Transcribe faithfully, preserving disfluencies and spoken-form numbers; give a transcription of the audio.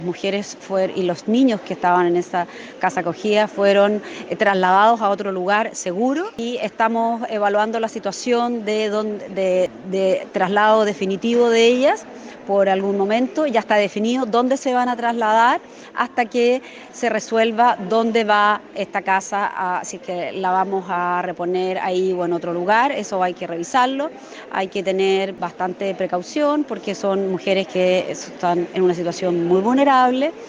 Mujeres fueron, y los niños que estaban en esa casa acogida fueron eh, trasladados a otro lugar seguro y estamos evaluando la situación de, donde, de, de traslado definitivo de ellas por algún momento. Ya está definido dónde se van a trasladar hasta que se resuelva dónde va esta casa, a, si es que la vamos a reponer ahí o en otro lugar. Eso hay que revisarlo, hay que tener bastante precaución porque son mujeres que están en una situación muy vulnerable.